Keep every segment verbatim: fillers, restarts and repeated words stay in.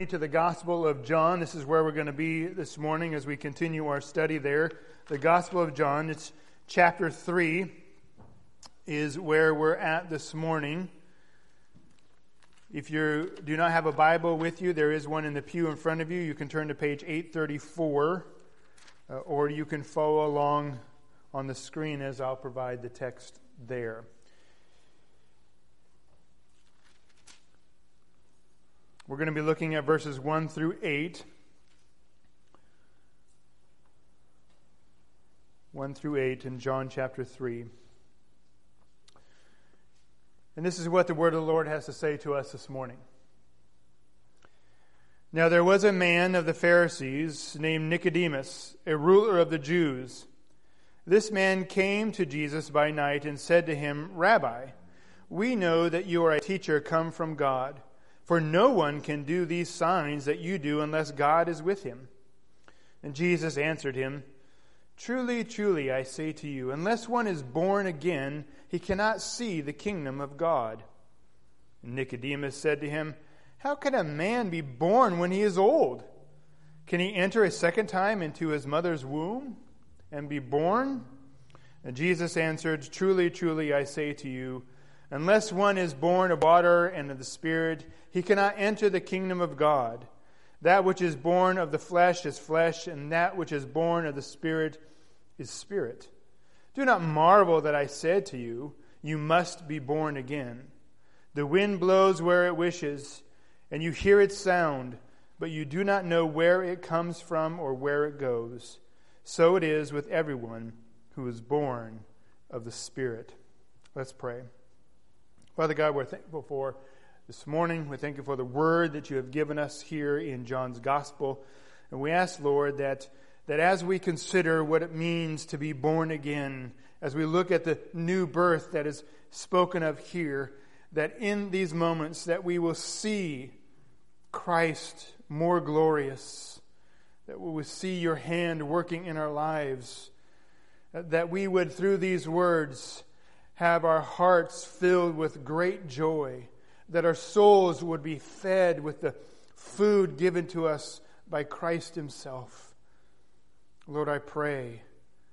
To the Gospel of John. This is where we're going to be this morning as we continue our study there. The Gospel of John, it's chapter three is where we're at this morning. If you do not have a Bible with you, there is one in the pew in front of you. You can turn to page eight thirty-four, uh, or you can follow along on the screen as I'll provide the text there. We're going to be looking at verses one through eight. one through eight in John chapter three. And this is what the word of the Lord has to say to us this morning. Now there was a man of the Pharisees named Nicodemus, a ruler of the Jews. This man came to Jesus by night and said to him, Rabbi, we know that you are a teacher come from God. For no one can do these signs that you do unless God is with him. And Jesus answered him, Truly, truly, I say to you, unless one is born again, he cannot see the kingdom of God. And Nicodemus said to him, How can a man be born when he is old? Can he enter a second time into his mother's womb and be born? And Jesus answered, Truly, truly, I say to you, unless one is born of water and of the Spirit, he cannot enter the kingdom of God. That which is born of the flesh is flesh, and that which is born of the Spirit is spirit. Do not marvel that I said to you, you must be born again. The wind blows where it wishes, and you hear its sound, but you do not know where it comes from or where it goes. So it is with everyone who is born of the Spirit. Let's pray. Father God, we're thankful for this morning. We thank you for the word that you have given us here in John's Gospel. And we ask, Lord, that, that as we consider what it means to be born again, as we look at the new birth that is spoken of here, that in these moments that we will see Christ more glorious, that we will see your hand working in our lives, that we would, through these words, have our hearts filled with great joy, that our souls would be fed with the food given to us by Christ himself. Lord, I pray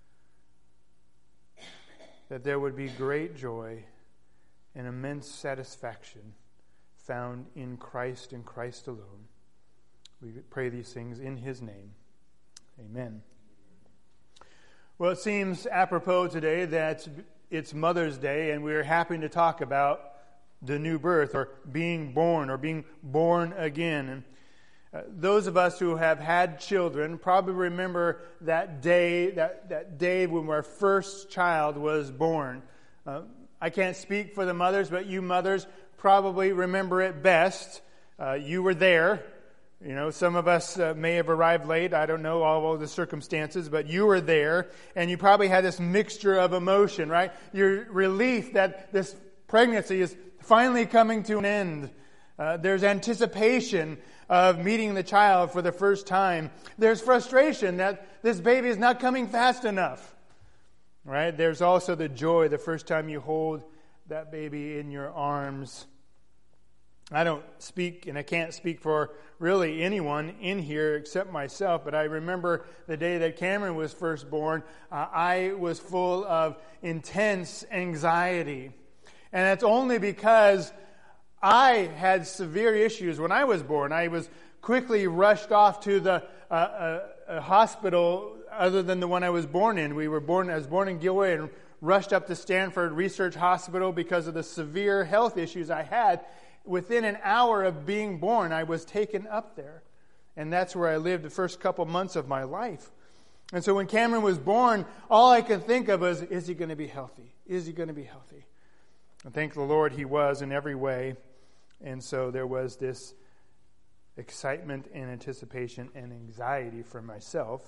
that there would be great joy and immense satisfaction found in Christ and Christ alone. We pray these things in his name. Amen. Well, it seems apropos today that it's Mother's Day, and we're happy to talk about the new birth, or being born, or being born again. And uh, those of us who have had children probably remember that day, that, that day when our first child was born. Uh, I can't speak for the mothers, but you mothers probably remember it best. Uh, you were there. You know, some of us uh, may have arrived late. I don't know all of the circumstances, but you were there, and you probably had this mixture of emotion, right? Your relief that this pregnancy is finally coming to an end. Uh, there's anticipation of meeting the child for the first time. There's frustration that this baby is not coming fast enough, right? There's also the joy the first time you hold that baby in your arms. I don't speak, and I can't speak for really anyone in here except myself, but I remember the day that Cameron was first born, uh, I was full of intense anxiety. And that's only because I had severe issues when I was born. I was quickly rushed off to the uh, uh, a hospital other than the one I was born in. We were born, I was born in Gilroy and rushed up to Stanford Research Hospital because of the severe health issues I had. Within an hour of being born, I was taken up there. And that's where I lived the first couple months of my life. And so when Cameron was born, all I could think of was, is he going to be healthy? Is he going to be healthy? And thank the Lord he was in every way. And so there was this excitement and anticipation and anxiety for myself.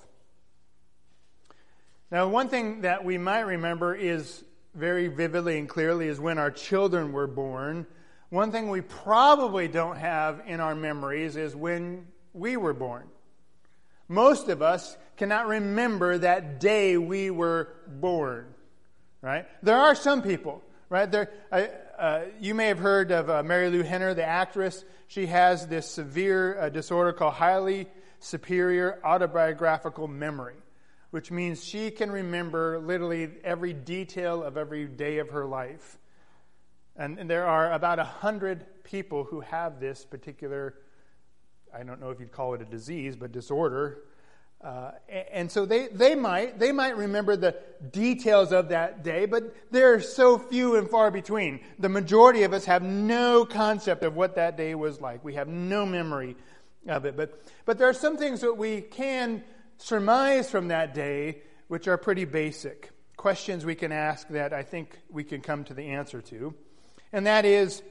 Now, one thing that we might remember is very vividly and clearly is when our children were born. One thing we probably don't have in our memories is when we were born. Most of us cannot remember that day we were born, right? There are some people, right? There, a, uh, you may have heard of uh, Mary Lou Henner, the actress. She has this severe uh, disorder called highly superior autobiographical memory, which means she can remember literally every detail of every day of her life. And, and there are about a hundred people who have this particular, I don't know if you'd call it a disease, but disorder. Uh, and so they, they might they might remember the details of that day, but they're so few and far between. The majority of us have no concept of what that day was like. We have no memory of it. But but there are some things that we can surmise from that day, which are pretty basic. Questions we can ask that I think we can come to the answer to. And that is,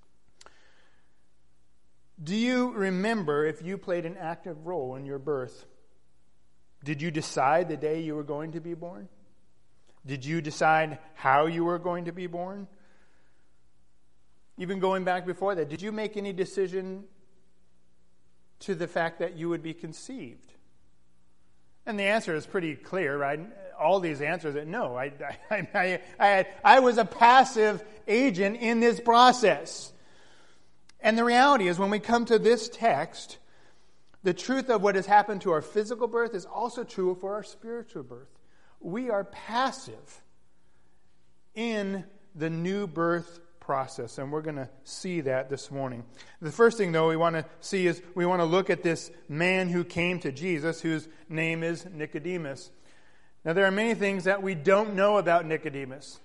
do you remember if you played an active role in your birth? Did you decide the day you were going to be born? Did you decide how you were going to be born? Even going back before that, did you make any decision to the fact that you would be conceived? And the answer is pretty clear, right? All these answers are no. I, I, I, I, I was a passive agent in this process. And the reality is, when we come to this text, the truth of what has happened to our physical birth is also true for our spiritual birth. We are passive in the new birth process, and we're going to see that this morning. The first thing, though, we want to see is we want to look at this man who came to Jesus, whose name is Nicodemus. Now, there are many things that we don't know about Nicodemus.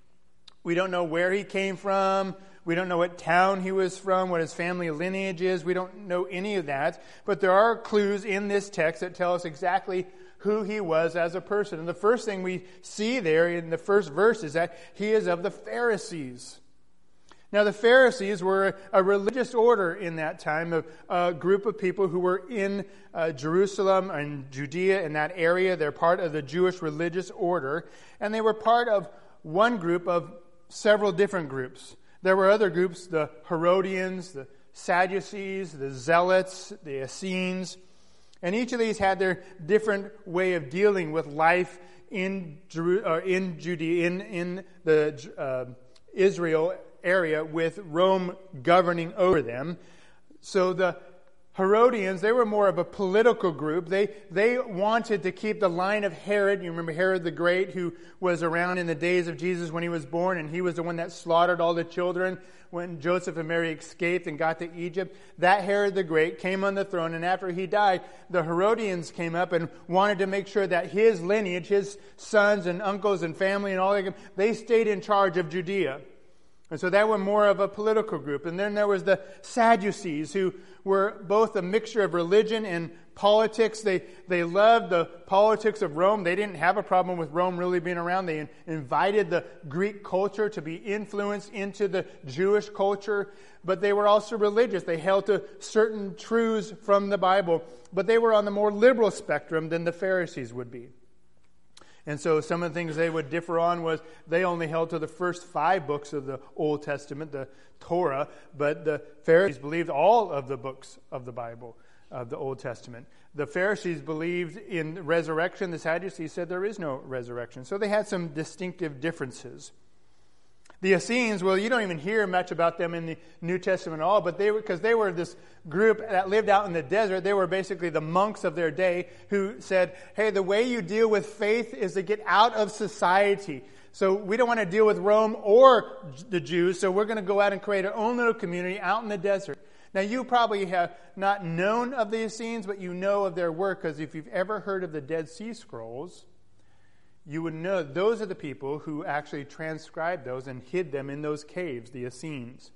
We don't know where he came from. We don't know what town he was from, what his family lineage is. We don't know any of that. But there are clues in this text that tell us exactly who he was as a person. And the first thing we see there in the first verse is that he is of the Pharisees. Now, the Pharisees were a religious order in that time, of a group of people who were in uh, Jerusalem and Judea, in that area. They're part of the Jewish religious order, and they were part of one group of several different groups. There were other groups, the Herodians, the Sadducees, the Zealots, the Essenes, and each of these had their different way of dealing with life in Jeru- or in Judea, in in the uh, Israel area, with Rome governing over them. So the Herodians, they were more of a political group. They they wanted to keep the line of Herod. You remember Herod the Great, who was around in the days of Jesus when he was born, and he was the one that slaughtered all the children when Joseph and Mary escaped and got to Egypt. That Herod the Great came on the throne, and after he died, the Herodians came up and wanted to make sure that his lineage, his sons and uncles and family and all that, they stayed in charge of Judea. And so that were more of a political group. And then there was the Sadducees, who were both a mixture of religion and politics. They they loved the politics of Rome. They didn't have a problem with Rome really being around. They invited the Greek culture to be influenced into the Jewish culture. But they were also religious. They held to certain truths from the Bible. But they were on the more liberal spectrum than the Pharisees would be. And so some of the things they would differ on was they only held to the first five books of the Old Testament, the Torah, but the Pharisees believed all of the books of the Bible, of the Old Testament. The Pharisees believed in resurrection. The Sadducees said there is no resurrection. So they had some distinctive differences. The Essenes, well, you don't even hear much about them in the New Testament at all, but they were, because they were this group that lived out in the desert. They were basically the monks of their day who said, hey, the way you deal with faith is to get out of society. So we don't want to deal with Rome or the Jews, so we're going to go out and create our own little community out in the desert. Now, you probably have not known of the Essenes, but you know of their work, because if you've ever heard of the Dead Sea Scrolls, you would know those are the people who actually transcribed those and hid them in those caves, the Essenes.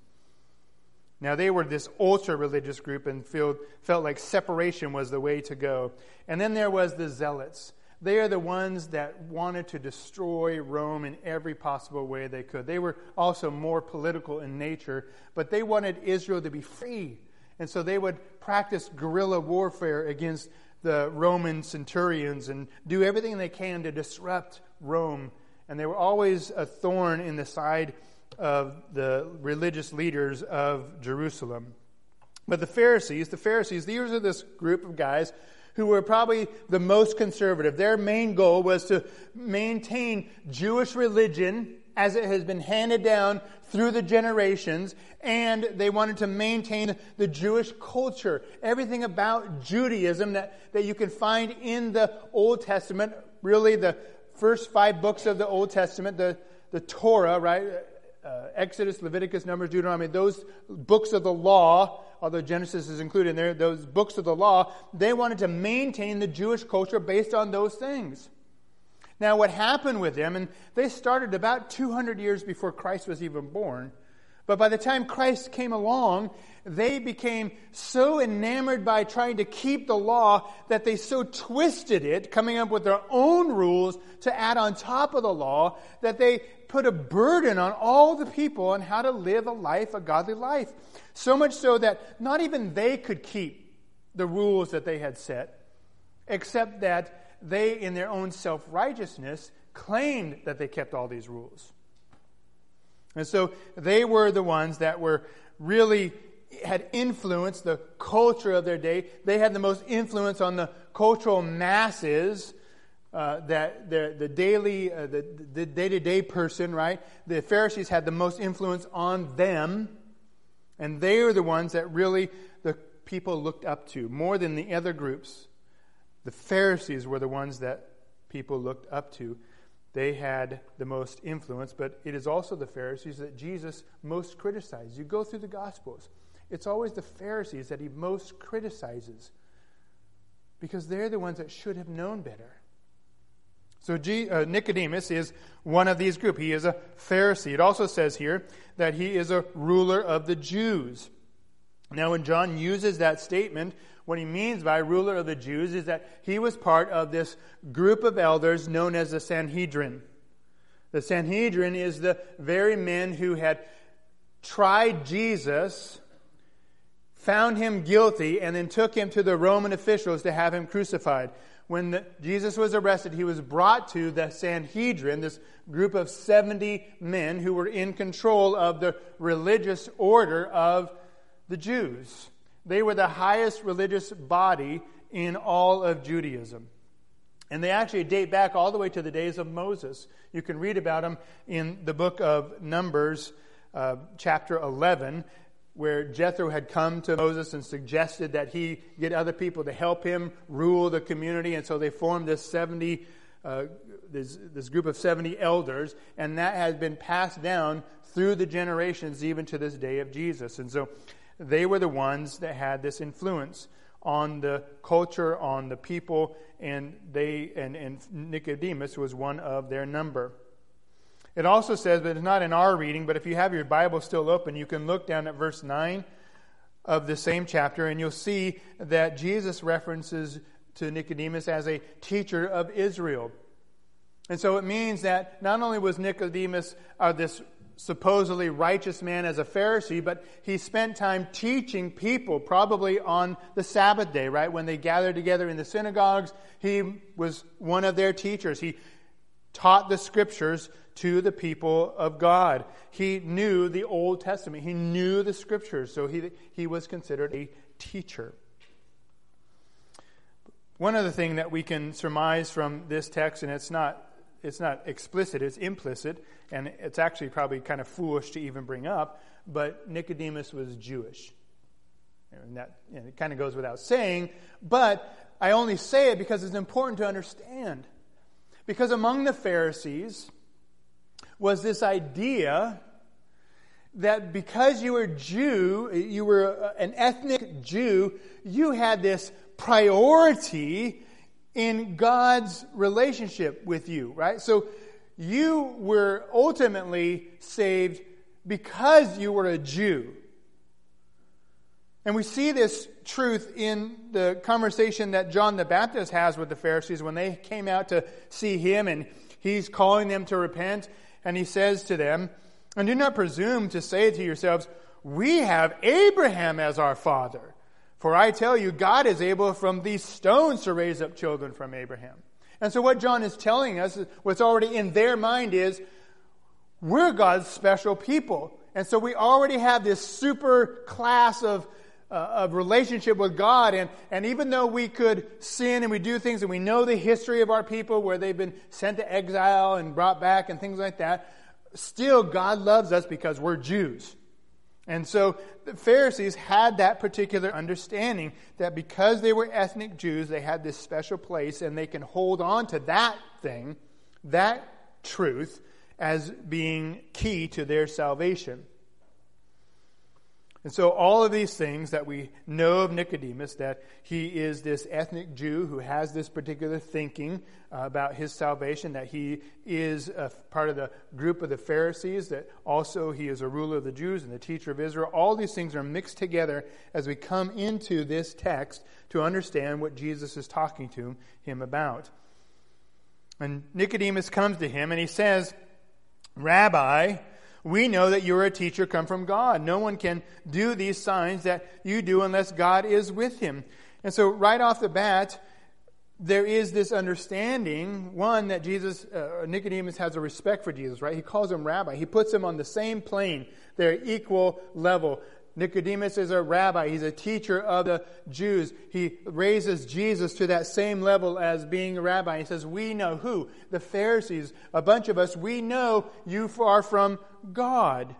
Now, they were this ultra-religious group and felt, felt like separation was the way to go. And then there was the Zealots. They are the ones that wanted to destroy Rome in every possible way they could. They were also more political in nature, but they wanted Israel to be free. And so they would practice guerrilla warfare against the Roman centurions and do everything they can to disrupt Rome. And they were always a thorn in the side of the religious leaders of Jerusalem. But the Pharisees, the Pharisees, these are this group of guys who were probably the most conservative. Their main goal was to maintain Jewish religion as it has been handed down through the generations, and they wanted to maintain the Jewish culture. Everything about Judaism that, that you can find in the Old Testament, really the first five books of the Old Testament, the, the Torah, right? Uh, Exodus, Leviticus, Numbers, Deuteronomy, those books of the law, although Genesis is included in there, those books of the law, they wanted to maintain the Jewish culture based on those things. Now, what happened with them, and they started about two hundred years before Christ was even born, but by the time Christ came along, they became so enamored by trying to keep the law that they so twisted it, coming up with their own rules to add on top of the law, that they put a burden on all the people on how to live a life, a godly life. So much so that not even they could keep the rules that they had set, except that they, in their own self-righteousness, claimed that they kept all these rules. And so they were the ones that were really had influenced the culture of their day. They had the most influence on the cultural masses, uh, that the, the daily, uh, the, the day-to-day person, right? The Pharisees had the most influence on them, and they were the ones that really the people looked up to more than the other groups. The Pharisees were the ones that people looked up to. They had the most influence, but it is also the Pharisees that Jesus most criticized. You go through the Gospels, it's always the Pharisees that he most criticizes because they're the ones that should have known better. So G, uh, Nicodemus is one of these group. He is a Pharisee. It also says here that he is a ruler of the Jews. Now, when John uses that statement, what he means by ruler of the Jews is that he was part of this group of elders known as the Sanhedrin. The Sanhedrin is the very men who had tried Jesus, found him guilty, and then took him to the Roman officials to have him crucified. When the, Jesus was arrested, he was brought to the Sanhedrin, this group of seventy men who were in control of the religious order of the Jews. They were the highest religious body in all of Judaism. And they actually date back all the way to the days of Moses. You can read about them in the book of Numbers, uh, chapter eleven, where Jethro had come to Moses and suggested that he get other people to help him rule the community. And so they formed this seventy, uh, this, this group of seventy elders, and that has been passed down through the generations even to this day of Jesus. And so they were the ones that had this influence on the culture, on the people, and they and, and Nicodemus was one of their number. It also says, but it's not in our reading, but if you have your Bible still open, you can look down at verse nine of the same chapter, and you'll see that Jesus references to Nicodemus as a teacher of Israel. And so it means that not only was Nicodemus uh, this supposedly righteous man as a Pharisee, but he spent time teaching people, probably on the Sabbath day, right? When they gathered together in the synagogues, he was one of their teachers. He taught the scriptures to the people of God. He knew the Old Testament. He knew the scriptures, so he, he was considered a teacher. One other thing that we can surmise from this text, and it's not It's not explicit, it's implicit, and it's actually probably kind of foolish to even bring up, but Nicodemus was Jewish. And that, you know, it kind of goes without saying, but I only say it because it's important to understand. Because among the Pharisees was this idea that because you were Jew, you were an ethnic Jew, you had this priority in God's relationship with you, right? So you were ultimately saved because you were a Jew. And we see this truth in the conversation that John the Baptist has with the Pharisees when they came out to see him, and he's calling them to repent, and he says to them, "And do not presume to say to yourselves, we have Abraham as our father. For I tell you, God is able from these stones to raise up children from Abraham." And so what John is telling us, what's already in their mind is, we're God's special people. And so we already have this super class of, uh, of relationship with God. And, and even though we could sin and we do things, and we know the history of our people where they've been sent to exile and brought back and things like that, still God loves us because we're Jews. And so the Pharisees had that particular understanding that because they were ethnic Jews, they had this special place, and they can hold on to that thing, that truth, as being key to their salvation. And so all of these things that we know of Nicodemus, that he is this ethnic Jew who has this particular thinking uh, about his salvation, that he is a part of the group of the Pharisees, that also he is a ruler of the Jews and the teacher of Israel. All these things are mixed together as we come into this text to understand what Jesus is talking to him about. And Nicodemus comes to him and he says, "Rabbi, we know that you are a teacher come from God. No one can do these signs that you do unless God is with him." And so right off the bat, there is this understanding, one, that Jesus, uh, Nicodemus has a respect for Jesus, right? He calls him rabbi. He puts him on the same plane. They're equal level. Nicodemus is a rabbi. He's a teacher of the Jews. He raises Jesus to that same level as being a rabbi. He says, we know who? The Pharisees. A bunch of us, we know you are from God.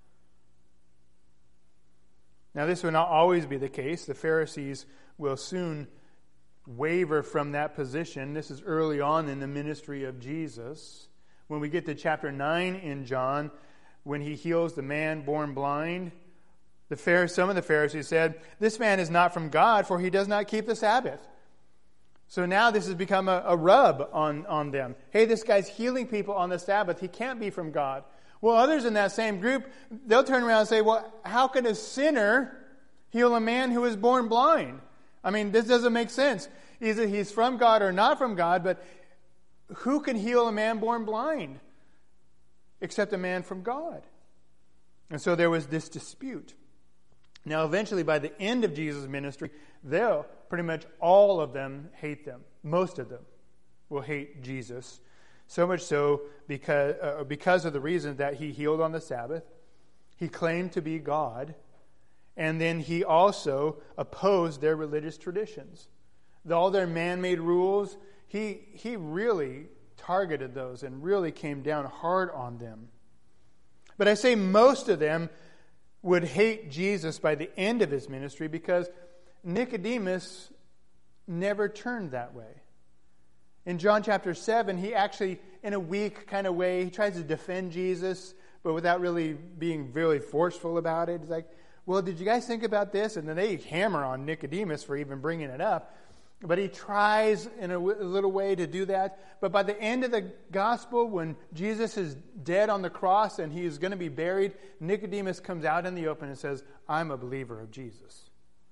Now, this will not always be the case. The Pharisees will soon waver from that position. This is early on in the ministry of Jesus. When we get to chapter nine in John, when he heals the man born blind, The Pharisees, some of the Pharisees said, "This man is not from God, for he does not keep the Sabbath." So now this has become a, a rub on, on them. Hey, this guy's healing people on the Sabbath. He can't be from God. Well, others in that same group, they'll turn around and say, well, how can a sinner heal a man who is born blind? I mean, this doesn't make sense. Either he's from God or not from God, but who can heal a man born blind except a man from God? And so there was this dispute. Now, eventually, by the end of Jesus' ministry, they'll pretty much all of them hate them. Most of them will hate Jesus. So much so because, uh, because of the reason that he healed on the Sabbath, he claimed to be God, and then he also opposed their religious traditions. All their man-made rules, he, he really targeted those and really came down hard on them. But I say most of them would hate Jesus by the end of his ministry because Nicodemus never turned that way. In John chapter seven, he actually, in a weak kind of way, he tries to defend Jesus, but without really being really forceful about it. He's like, well, did you guys think about this? And then they hammer on Nicodemus for even bringing it up. But he tries in a, w- a little way to do that. But by the end of the gospel, when Jesus is dead on the cross and he is going to be buried, Nicodemus comes out in the open and says, I'm a believer of Jesus.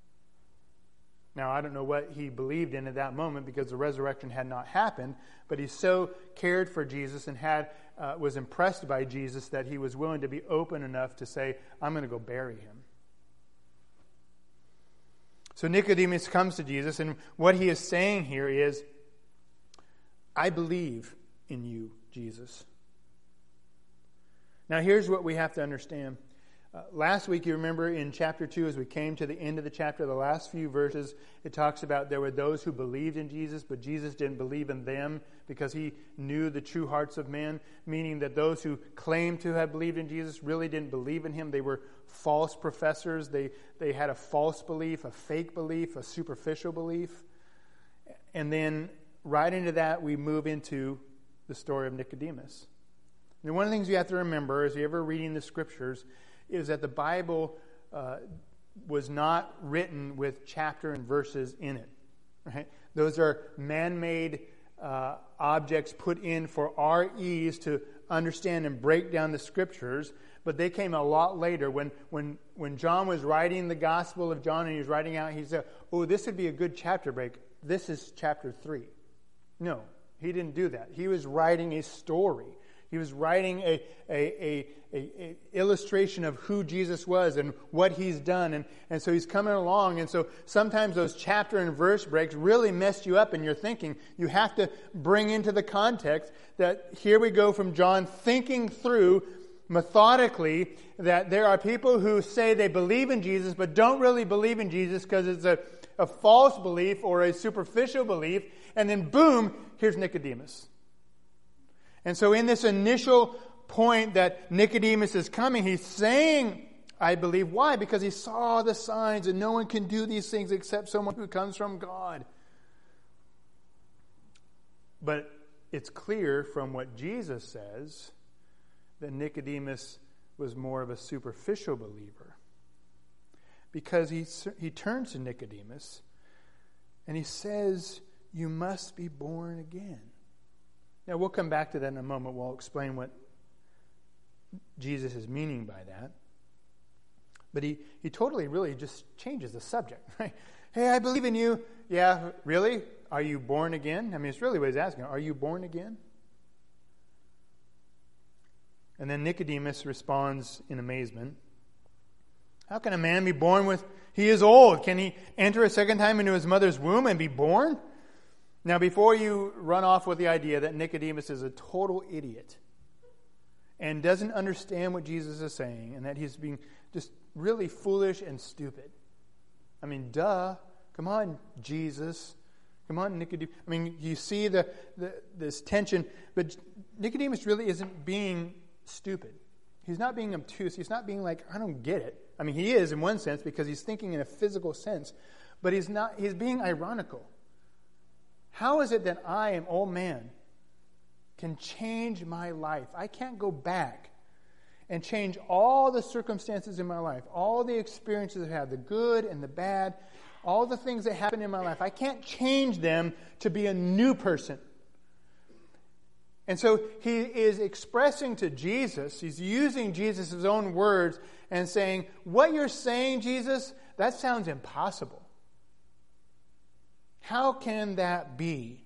Now, I don't know what he believed in at that moment because the resurrection had not happened, but he so cared for Jesus and had uh, was impressed by Jesus that he was willing to be open enough to say, I'm going to go bury him. So Nicodemus comes to Jesus, and what he is saying here is, I believe in you, Jesus. Now, here's what we have to understand. Uh, last week, you remember in chapter two, as we came to the end of the chapter, the last few verses, it talks about there were those who believed in Jesus, but Jesus didn't believe in them because he knew the true hearts of men, meaning that those who claimed to have believed in Jesus really didn't believe in him. They were false professors. They, they had a false belief, a fake belief, a superficial belief. And then right into that, we move into the story of Nicodemus. Now, one of the things you have to remember as you're ever reading the scriptures is that the Bible uh, was not written with chapter and verses in it. Right? Those are man-made uh, objects put in for our ease to understand and break down the scriptures, but they came a lot later. When when when John was writing the Gospel of John and he was writing out, he said, oh, this would be a good chapter break. This is chapter three. No, he didn't do that. He was writing a story. He was writing a, a, a, a, a illustration of who Jesus was and what he's done. And, and so he's coming along. And so sometimes those chapter and verse breaks really mess you up in your thinking. You have to bring into the context that here we go from John thinking through methodically that there are people who say they believe in Jesus but don't really believe in Jesus because it's a, a false belief or a superficial belief. And then boom, here's Nicodemus. And so in this initial point that Nicodemus is coming. He's saying, I believe. Why? Because he saw the signs, and no one can do these things except someone who comes from God. But it's clear from what Jesus says that Nicodemus was more of a superficial believer. Because he, he turns to Nicodemus and he says, you must be born again. Now, we'll come back to that in a moment. We'll explain what Jesus is meaning by that. But he, he totally really just changes the subject, right? Hey, I believe in you. Yeah, really? Are you born again? I mean, it's really what he's asking. Are you born again? And then Nicodemus responds in amazement. How can a man be born with... He is old. Can he enter a second time into his mother's womb and be born? Now, before you run off with the idea that Nicodemus is a total idiot and doesn't understand what Jesus is saying and that he's being just really foolish and stupid. I mean, duh. Come on, Jesus. Come on, Nicodemus. I mean, you see the, the this tension, but Nicodemus really isn't being stupid. He's not being obtuse. He's not being like, I don't get it. I mean, he is in one sense because he's thinking in a physical sense, but he's not. He's being ironical. How is it that I, an old man, can change my life? I can't go back and change all the circumstances in my life, all the experiences I've had, the good and the bad, all the things that happen in my life. I can't change them to be a new person. And so he is expressing to Jesus, he's using Jesus' own words and saying, what you're saying, Jesus, that sounds impossible. How can that be?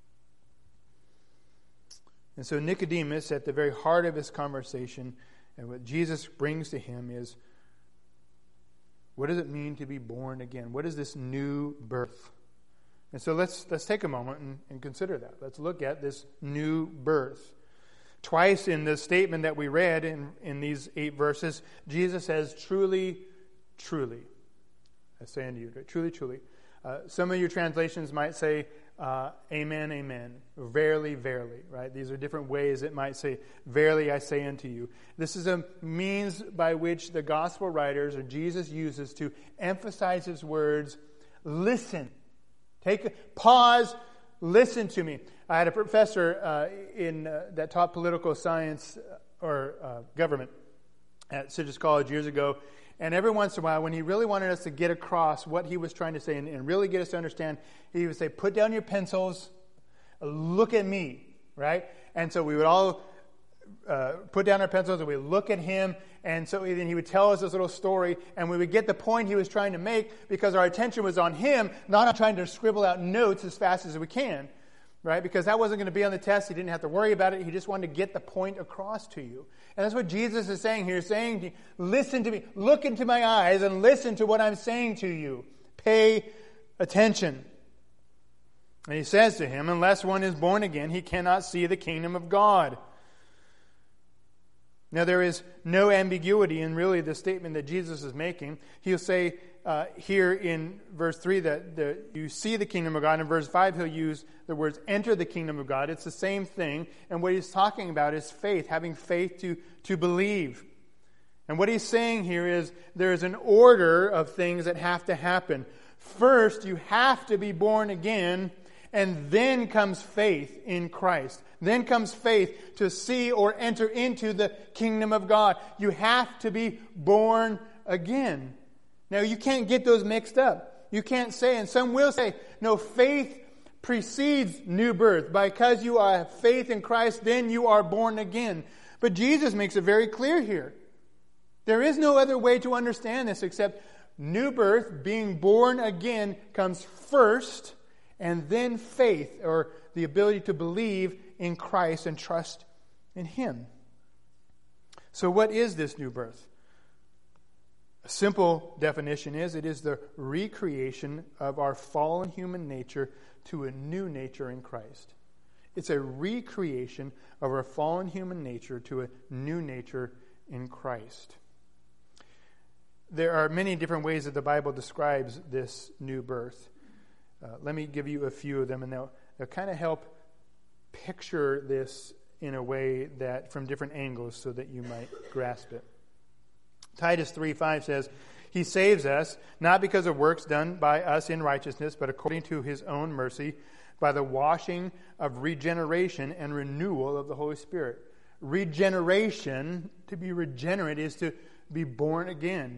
And so Nicodemus, at the very heart of his conversation, and what Jesus brings to him is, what does it mean to be born again? What is this new birth? And so let's let's take a moment and, and consider that. Let's look at this new birth. Twice in the statement that we read in, in these eight verses, Jesus says, truly, truly. I say unto you, truly, truly. Uh, some of your translations might say, uh, amen, amen. Verily, verily, right? These are different ways it might say, verily I say unto you. This is a means by which the gospel writers or Jesus uses to emphasize his words. Listen. Take a pause. Listen to me. I had a professor uh, in uh, that taught political science or uh, government at Citrus College years ago. And every once in a while, when he really wanted us to get across what he was trying to say and, and really get us to understand, he would say, put down your pencils, look at me, right? And so we would all uh, put down our pencils and we would look at him. And so then he would tell us this little story, and we would get the point he was trying to make because our attention was on him, not on trying to scribble out notes as fast as we can, right? Because that wasn't going to be on the test. He didn't have to worry about it. He just wanted to get the point across to you. And that's what Jesus is saying here. He's saying, listen to me. Look into my eyes and listen to what I'm saying to you. Pay attention. And he says to him, unless one is born again, he cannot see the kingdom of God. Now, there is no ambiguity in really the statement that Jesus is making. He'll say uh, here in verse three that the, you see the kingdom of God. In verse five, he'll use the words, enter the kingdom of God. It's the same thing. And what he's talking about is faith, having faith to, to believe. And what he's saying here is there's an order of things that have to happen. First, you have to be born again, and then comes faith in Christ. Then comes faith to see or enter into the kingdom of God. You have to be born again. Now, you can't get those mixed up. You can't say, and some will say, no, faith precedes new birth. Because you have faith in Christ, then you are born again. But Jesus makes it very clear here. There is no other way to understand this except new birth, being born again, comes first, and then faith, or the ability to believe in Christ and trust in Him. So what is this new birth? A simple definition is it is the recreation of our fallen human nature to a new nature in Christ. It's a recreation of our fallen human nature to a new nature in Christ. There are many different ways that the Bible describes this new birth. Uh, let me give you a few of them, and they'll, they'll kind of help picture this in a way that from different angles so that you might grasp it. Titus three five says, He saves us, not because of works done by us in righteousness, but according to His own mercy, by the washing of regeneration and renewal of the Holy Spirit. Regeneration, to be regenerate, is to be born again.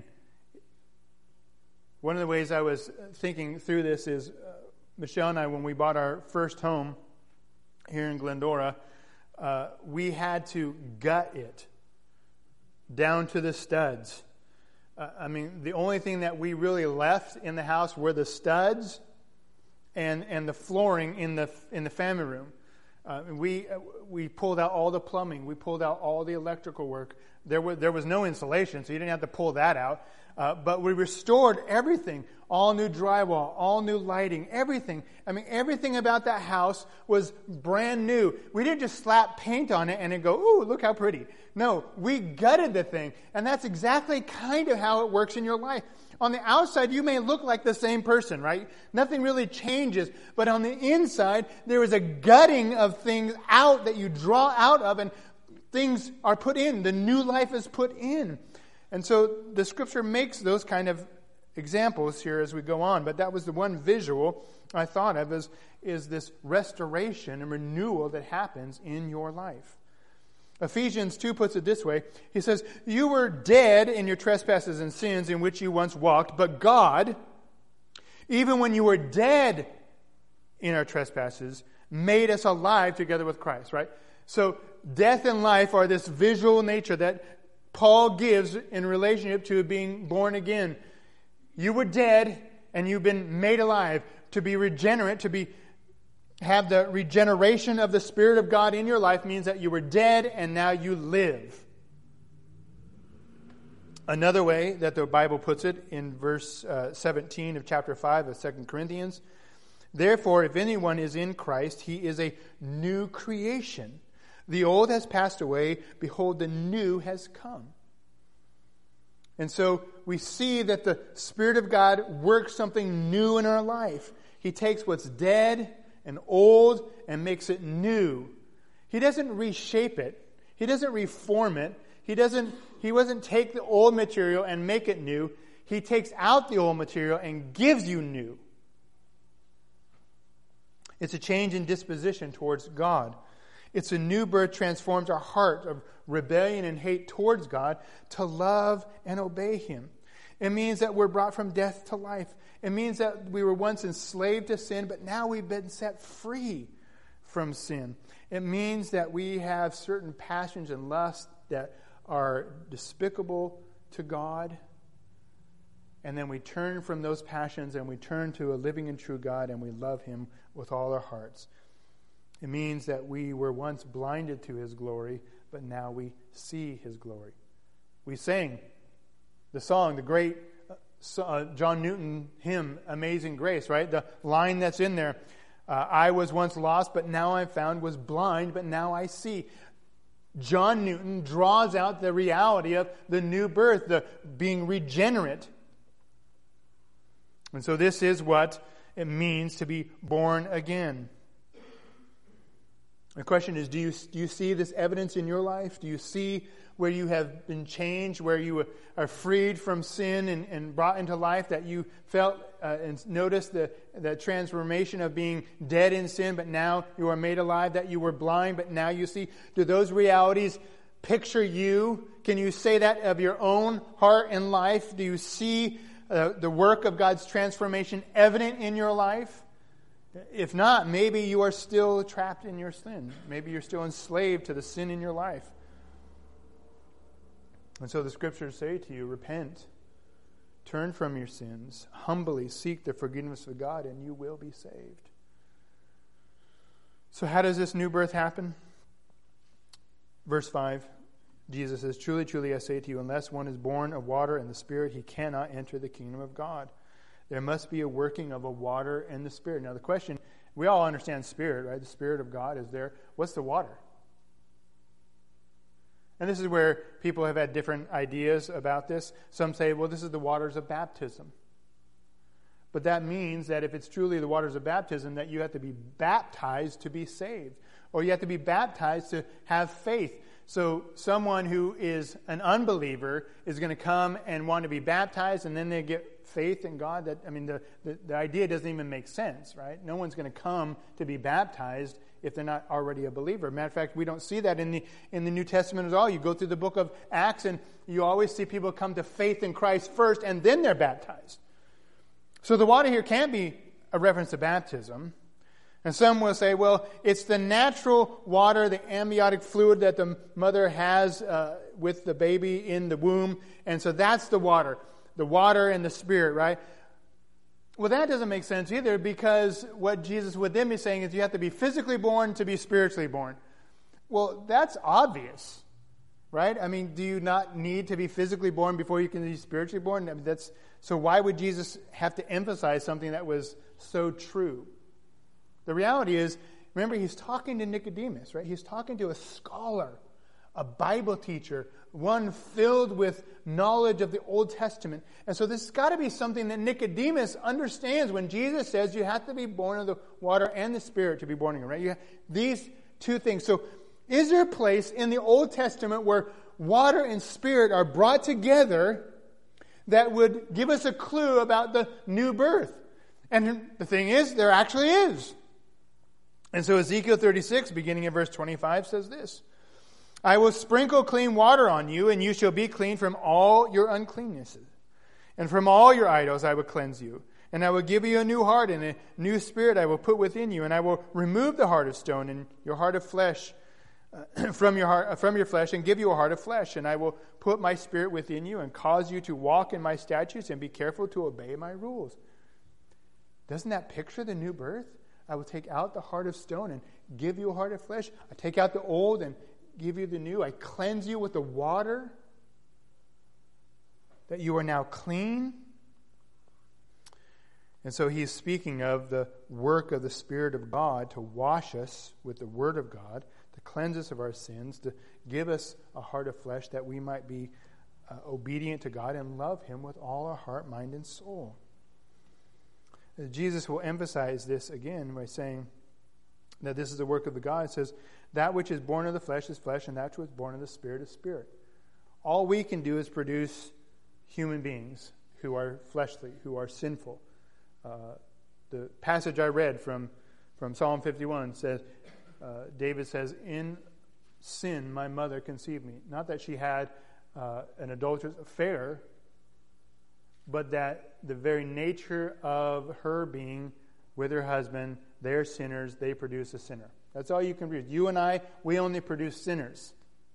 One of the ways I was thinking through this is, uh, Michelle and I, when we bought our first home here in Glendora, uh, we had to gut it down to the studs. Uh, I mean, the only thing that we really left in the house were the studs and and the flooring in the in the family room. Uh, we uh, we pulled out all the plumbing. We pulled out all the electrical work. There was there was no insulation, so you didn't have to pull that out. Uh, but we restored everything. All new drywall, all new lighting, everything. I mean, everything about that house was brand new. We didn't just slap paint on it and then go, ooh, look how pretty. No, we gutted the thing. And that's exactly kind of how it works in your life. On the outside, you may look like the same person, right? Nothing really changes. But on the inside, there is a gutting of things out that you draw out of, and things are put in. The new life is put in. And so the Scripture makes those kind of examples here as we go on. But that was the one visual I thought of is, is this restoration and renewal that happens in your life. Ephesians two puts it this way. He says, You were dead in your trespasses and sins in which you once walked, but God, even when you were dead in our trespasses, made us alive together with Christ, right? So death and life are this visual nature that Paul gives in relationship to being born again. You were dead and you've been made alive. To be regenerate, to be have the regeneration of the Spirit of God in your life means that you were dead and now you live. Another way that the Bible puts it in verse uh, seventeen of chapter five of Second Corinthians, Therefore, if anyone is in Christ, he is a new creation. The old has passed away. Behold, the new has come. And so we see that the Spirit of God works something new in our life. He takes what's dead and old and makes it new. He doesn't reshape it. He doesn't reform it. He doesn't, he doesn't take the old material and make it new. He takes out the old material and gives you new. It's a change in disposition towards God. It's a new birth transforms our heart of rebellion and hate towards God to love and obey Him. It means that we're brought from death to life. It means that we were once enslaved to sin, but now we've been set free from sin. It means that we have certain passions and lusts that are despicable to God. And then we turn from those passions and we turn to a living and true God and we love Him with all our hearts. It means that we were once blinded to His glory, but now we see His glory. We sang the song, the great uh, John Newton hymn, Amazing Grace, right? The line that's in there, uh, I was once lost, but now I'm found, was blind, but now I see. John Newton draws out the reality of the new birth, the being regenerate. And so this is what it means to be born again. The question is, do you do you see this evidence in your life? Do you see where you have been changed, where you are freed from sin and, and brought into life, that you felt uh, and noticed the, the transformation of being dead in sin, but now you are made alive, that you were blind, but now you see? Do those realities picture you? Can you say that of your own heart and life? Do you see uh, the work of God's transformation evident in your life? If not, maybe you are still trapped in your sin. Maybe you're still enslaved to the sin in your life. And so the Scriptures say to you, repent, turn from your sins, humbly seek the forgiveness of God, and you will be saved. So how does this new birth happen? Verse five, Jesus says, Truly, truly, I say to you, unless one is born of water and the Spirit, he cannot enter the kingdom of God. There must be a working of a water and the Spirit. Now the question, we all understand Spirit, right? The Spirit of God is there. What's the water? And this is where people have had different ideas about this. Some say, well, this is the waters of baptism. But that means that if it's truly the waters of baptism, that you have to be baptized to be saved. or you have to be baptized to have faith. So someone who is an unbeliever is going to come and want to be baptized, and then they get faith in God. That I mean, the, the, the idea doesn't even make sense, right? No one's going to come to be baptized if they're not already a believer. Matter of fact, we don't see that in the in the New Testament at all. You go through the book of Acts, and you always see people come to faith in Christ first, and then they're baptized. So the water here can't be a reference to baptism. And some will say, well, it's the natural water, the amniotic fluid that the mother has uh, with the baby in the womb. And so that's the water, the water and the Spirit, right? Well, that doesn't make sense either, because what Jesus would then be saying is you have to be physically born to be spiritually born. Well, that's obvious, right? I mean, do you not need to be physically born before you can be spiritually born? I mean, that's, so why would Jesus have to emphasize something that was so true? The reality is, remember, he's talking to Nicodemus, right? He's talking to a scholar, a Bible teacher, one filled with knowledge of the Old Testament. And so this has got to be something that Nicodemus understands when Jesus says you have to be born of the water and the Spirit to be born again, right? You have these two things. So is there a place in the Old Testament where water and Spirit are brought together that would give us a clue about the new birth? And the thing is, there actually is. And so Ezekiel thirty-six, beginning in verse twenty-five, says this: I will sprinkle clean water on you, and you shall be clean from all your uncleannesses. And from all your idols I will cleanse you. And I will give you a new heart, and a new spirit I will put within you. And I will remove the heart of stone and your heart of flesh uh, from your heart, uh, from your flesh, and give you a heart of flesh. And I will put my spirit within you and cause you to walk in my statutes and be careful to obey my rules. Doesn't that picture the new birth? I will take out the heart of stone and give you a heart of flesh. I take out the old and give you the new. I cleanse you with the water that you are now clean. And so he's speaking of the work of the Spirit of God to wash us with the Word of God, to cleanse us of our sins, to give us a heart of flesh that we might be uh, obedient to God and love Him with all our heart, mind, and soul. Jesus will emphasize this again by saying that this is the work of the God. It says, that which is born of the flesh is flesh, and that which is born of the Spirit is spirit. All we can do is produce human beings who are fleshly, who are sinful. Uh, the passage I read from, from Psalm fifty-one says, uh, David says, in sin my mother conceived me. Not that she had uh, an adulterous affair, but that the very nature of her being with her husband, they're sinners, they produce a sinner. That's all you can produce. You and I, we only produce sinners.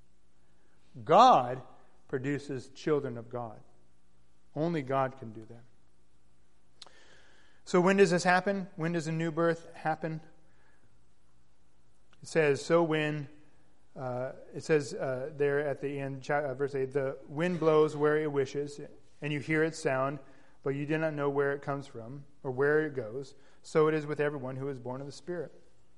God produces children of God. Only God can do that. So when does this happen? When does a new birth happen? It says, so when, uh, it says uh, there at the end, uh, verse eight, the wind blows where it wishes, and you hear its sound, but you do not know where it comes from or where it goes. So it is with everyone who is born of the Spirit.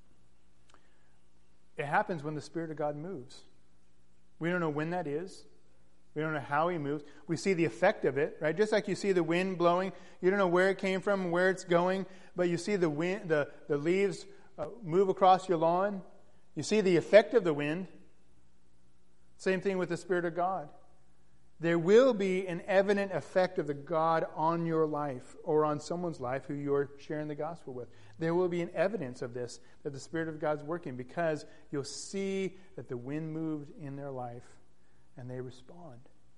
It happens when the Spirit of God moves. We don't know when that is. We don't know how He moves. We see the effect of it, right? Just like you see the wind blowing, you don't know where it came from, where it's going, but you see the wind, the, the leaves uh, move across your lawn. You see the effect of the wind. Same thing with the Spirit of God. There will be an evident effect of the God on your life or on someone's life who you're sharing the gospel with. There will be an evidence of this, that the Spirit of God's working, because you'll see that the wind moved in their life and they respond.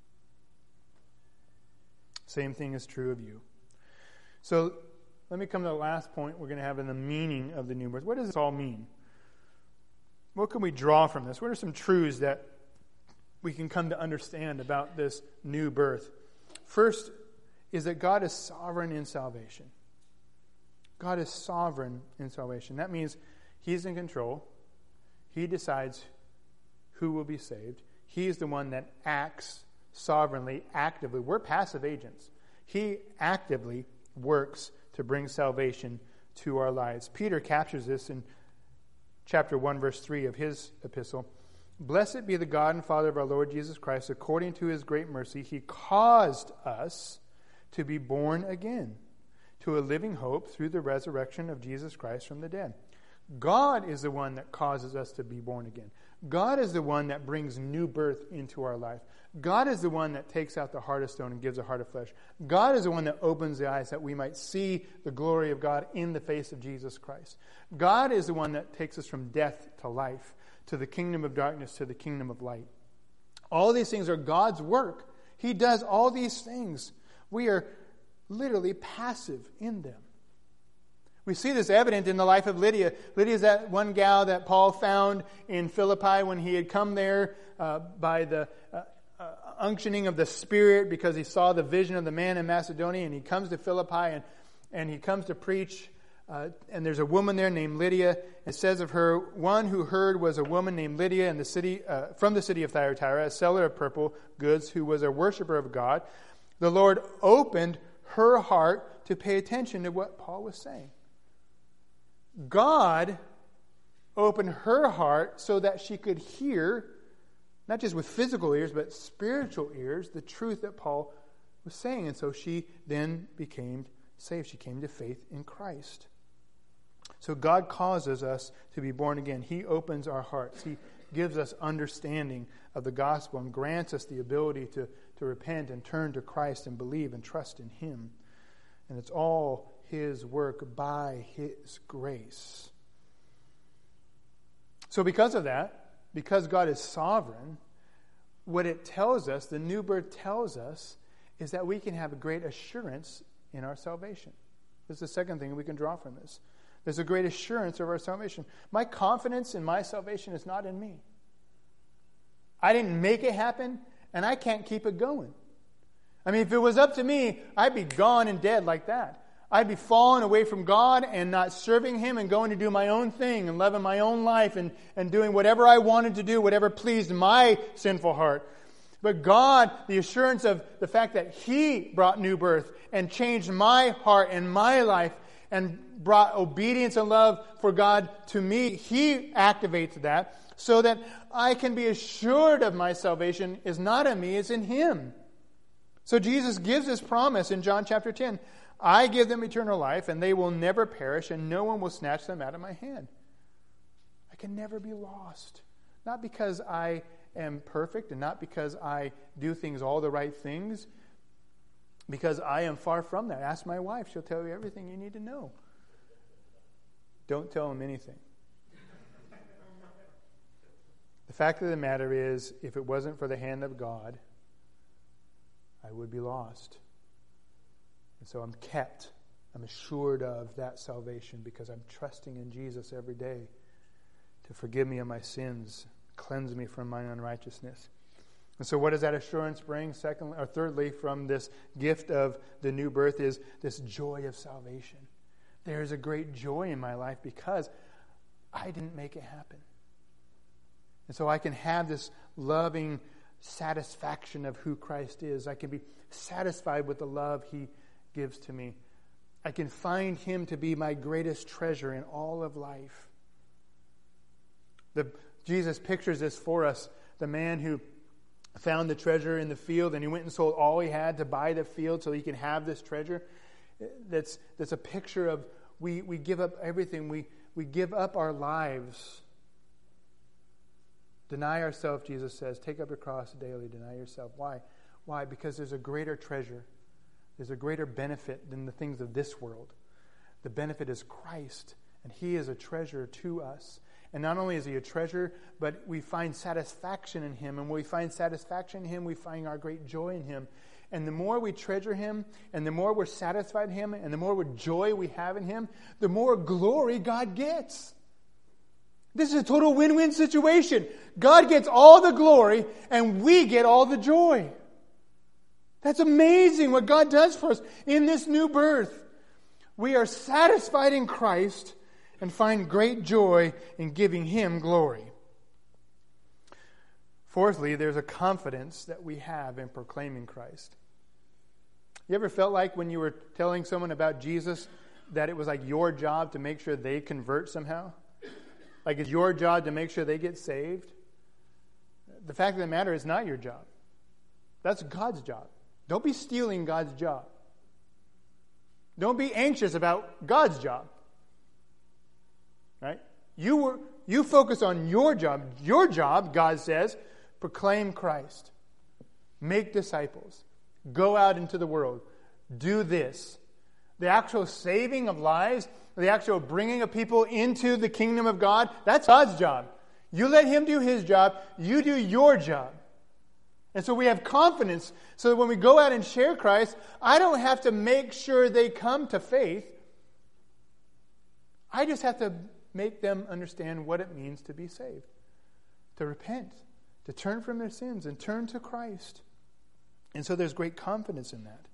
Same thing is true of you. So let me come to the last point we're going to have in the meaning of the new birth. What does this all mean? What can we draw from this? What are some truths that we can come to understand about this new birth? First is that God is sovereign in salvation. God is sovereign in salvation. That means He's in control. He decides who will be saved. He is the one that acts sovereignly, actively. We're passive agents. He actively works to bring salvation to our lives. Peter captures this in chapter one, verse three of his epistle. Blessed be the God and Father of our Lord Jesus Christ. According to His great mercy, He caused us to be born again to a living hope through the resurrection of Jesus Christ from the dead, God is the one that causes us to be born again. God is the one that brings new birth into our life. God is the one that takes out the heart of stone and gives a heart of flesh. God is the one that opens the eyes that we might see the glory of God in the face of Jesus Christ. God is the one that takes us from death to life, to the kingdom of darkness, to the kingdom of light. All these things are God's work. He does all these things. We are literally passive in them. We see this evident in the life of Lydia. Lydia is that one gal that Paul found in Philippi when he had come there uh, by the uh, uh, unctioning of the Spirit, because he saw the vision of the man in Macedonia, and he comes to Philippi and, and he comes to preach. Uh, and there's a woman there named Lydia. It says of her, one who heard was a woman named Lydia in the city uh, from the city of Thyatira, a seller of purple goods, who was a worshiper of God. The Lord opened her heart to pay attention to what Paul was saying. God opened her heart so that she could hear, not just with physical ears, but spiritual ears, the truth that Paul was saying. And so she then became saved. She came to faith in Christ. So God causes us to be born again. He opens our hearts. He gives us understanding of the gospel and grants us the ability to, to repent and turn to Christ and believe and trust in Him. And it's all His work by His grace. So because of that, because God is sovereign, what it tells us, the new birth tells us, is that we can have a great assurance in our salvation. This is the second thing we can draw from this. There's a great assurance of our salvation. My confidence in my salvation is not in me. I didn't make it happen, and I can't keep it going. I mean, if it was up to me, I'd be gone and dead like that. I'd be falling away from God and not serving Him and going to do my own thing and living my own life and, and doing whatever I wanted to do, whatever pleased my sinful heart. But God, the assurance of the fact that He brought new birth and changed my heart and my life and brought obedience and love for God to me, He activates that so that I can be assured of my salvation is not in me, it's in Him. So Jesus gives this promise in John chapter ten. I give them eternal life, and they will never perish, and no one will snatch them out of my hand. I can never be lost. Not because I am perfect, and not because I do things all the right things, because I am far from that. Ask my wife. She'll tell you everything you need to know. Don't tell them anything. The fact of the matter is, if it wasn't for the hand of God, I would be lost. And so I'm kept, I'm assured of that salvation because I'm trusting in Jesus every day to forgive me of my sins, cleanse me from my unrighteousness. And so what does that assurance bring? Secondly, or thirdly, from this gift of the new birth is this joy of salvation. There is a great joy in my life because I didn't make it happen. And so I can have this loving satisfaction of who Christ is. I can be satisfied with the love He gives to me. I can find Him to be my greatest treasure in all of life. The, Jesus pictures this for us. The man who found the treasure in the field and he went and sold all he had to buy the field so he can have this treasure. That's, that's a picture of we, we give up everything. We, we give up our lives. Deny ourselves, Jesus says. Take up your cross daily. Deny yourself. Why? Why? Because there's a greater treasure. There's a greater benefit than the things of this world. The benefit is Christ, and He is a treasure to us. And not only is He a treasure, but we find satisfaction in Him. And when we find satisfaction in Him, we find our great joy in Him. And the more we treasure Him, and the more we're satisfied in Him, and the more joy we have in Him, the more glory God gets. This is a total win-win situation. God gets all the glory, and we get all the joy. That's amazing what God does for us in this new birth. We are satisfied in Christ and find great joy in giving Him glory. Fourthly, there's a confidence that we have in proclaiming Christ. You ever felt like when you were telling someone about Jesus that it was like your job to make sure they convert somehow? Like it's your job to make sure they get saved? The fact of the matter is it's not your job. That's God's job. Don't be stealing God's job. Don't be anxious about God's job. Right? You were, you focus on your job. Your job, God says, proclaim Christ. Make disciples. Go out into the world. Do this. The actual saving of lives, the actual bringing of people into the kingdom of God, that's God's job. You let Him do His job. You do your job. And so we have confidence so that when we go out and share Christ, I don't have to make sure they come to faith. I just have to make them understand what it means to be saved, to repent, to turn from their sins and turn to Christ. And so there's great confidence in that.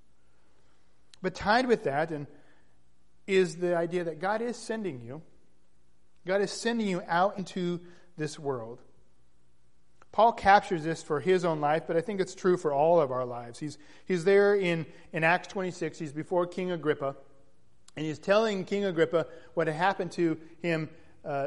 But tied with that and is the idea that God is sending you. God is sending you out into this world. Paul captures this for his own life, but I think it's true for all of our lives. He's he's there in, in Acts twenty-six. He's before King Agrippa. And he's telling King Agrippa what had happened to him uh,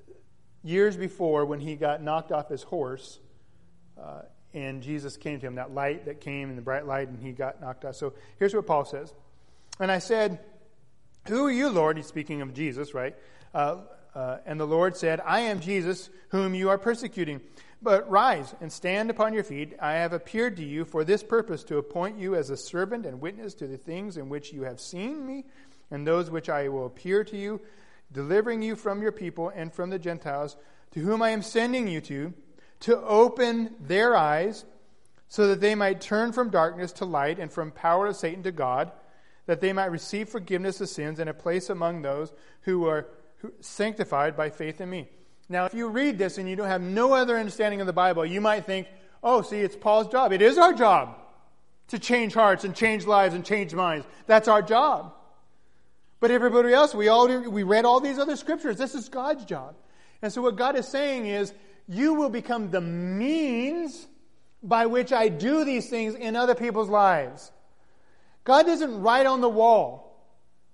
years before when he got knocked off his horse. Uh, and Jesus came to him, that light that came in the bright light, and he got knocked off. So here's what Paul says. And I said, "Who are you, Lord?" He's speaking of Jesus, right? Uh, uh, and the Lord said, "I am Jesus, whom you are persecuting. But rise and stand upon your feet. I have appeared to you for this purpose, to appoint you as a servant and witness to the things in which you have seen me, and those which I will appear to you, delivering you from your people and from the Gentiles, to whom I am sending you to, to open their eyes, so that they might turn from darkness to light and from power of Satan to God, that they might receive forgiveness of sins and a place among those who are sanctified by faith in me." Now, if you read this and you don't have no other understanding of the Bible, you might think, oh, see, it's Paul's job. It is our job to change hearts and change lives and change minds. That's our job. But everybody else, we all we read all these other scriptures. This is God's job. And so what God is saying is, you will become the means by which I do these things in other people's lives. God doesn't write on the wall.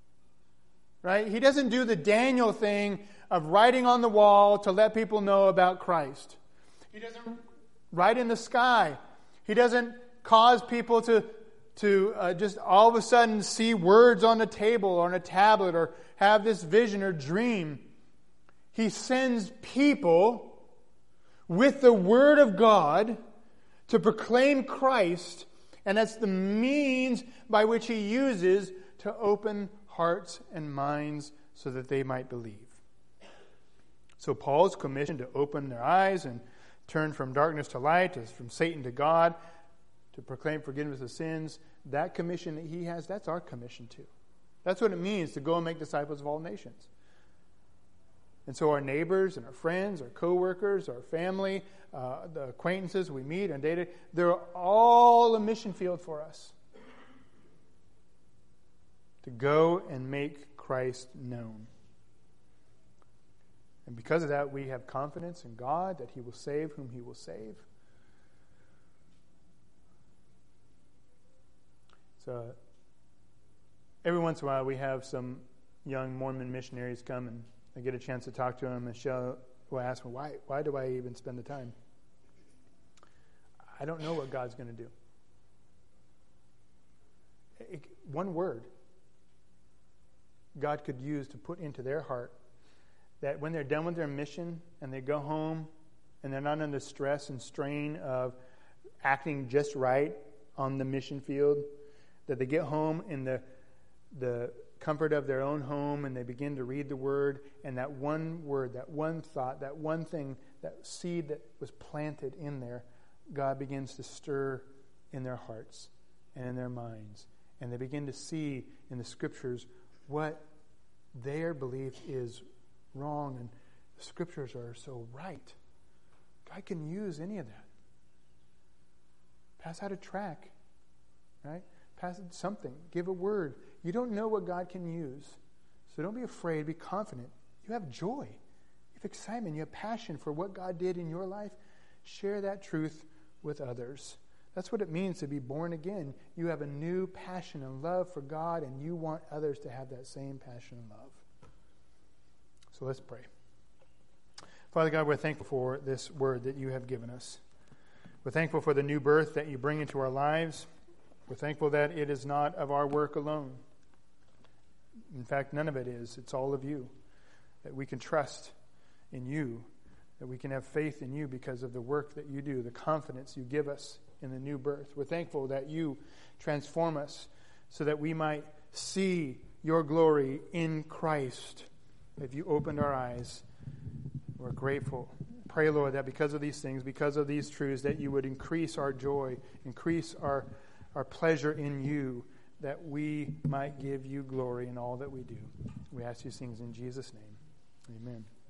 Right? He doesn't do the Daniel thing of writing on the wall to let people know about Christ. He doesn't write in the sky. He doesn't cause people to, to uh, just all of a sudden see words on a table or on a tablet or have this vision or dream. He sends people with the Word of God to proclaim Christ, and that's the means by which He uses to open hearts and minds so that they might believe. So Paul's commissioned to open their eyes and turn from darkness to light, from Satan to God, to proclaim forgiveness of sins. That commission that he has, that's our commission too. That's what it means to go and make disciples of all nations. And so our neighbors and our friends, our co-workers, our family, uh, the acquaintances we meet on day to day, they're all a mission field for us. To go and make Christ known. And because of that, we have confidence in God that He will save whom He will save. So, every once in a while, we have some young Mormon missionaries come and I get a chance to talk to them, and she'll will ask me, why, why do I even spend the time? I don't know what God's going to do. It, one word God could use to put into their heart, that when they're done with their mission and they go home and they're not under stress and strain of acting just right on the mission field, that they get home in the the comfort of their own home and they begin to read the Word, and that one word, that one thought, that one thing, that seed that was planted in there, God begins to stir in their hearts and in their minds. And they begin to see in the Scriptures what their belief is wrong, and the Scriptures are so right. God can use any of that. Pass out a tract, right? Pass something. Give a word. You don't know what God can use. So don't be afraid. Be confident. You have joy. You have excitement. You have passion for what God did in your life. Share that truth with others. That's what it means to be born again. You have a new passion and love for God, and you want others to have that same passion and love. So let's pray. Father God, we're thankful for this word that you have given us. We're thankful for the new birth that you bring into our lives. We're thankful that it is not of our work alone. In fact, none of it is. It's all of you. That we can trust in you, that we can have faith in you because of the work that you do, the confidence you give us in the new birth. We're thankful that you transform us so that we might see your glory in Christ. If you opened our eyes, we're grateful. Pray, Lord, that because of these things, because of these truths, that you would increase our joy, increase our, our pleasure in you, that we might give you glory in all that we do. We ask these things in Jesus' name. Amen.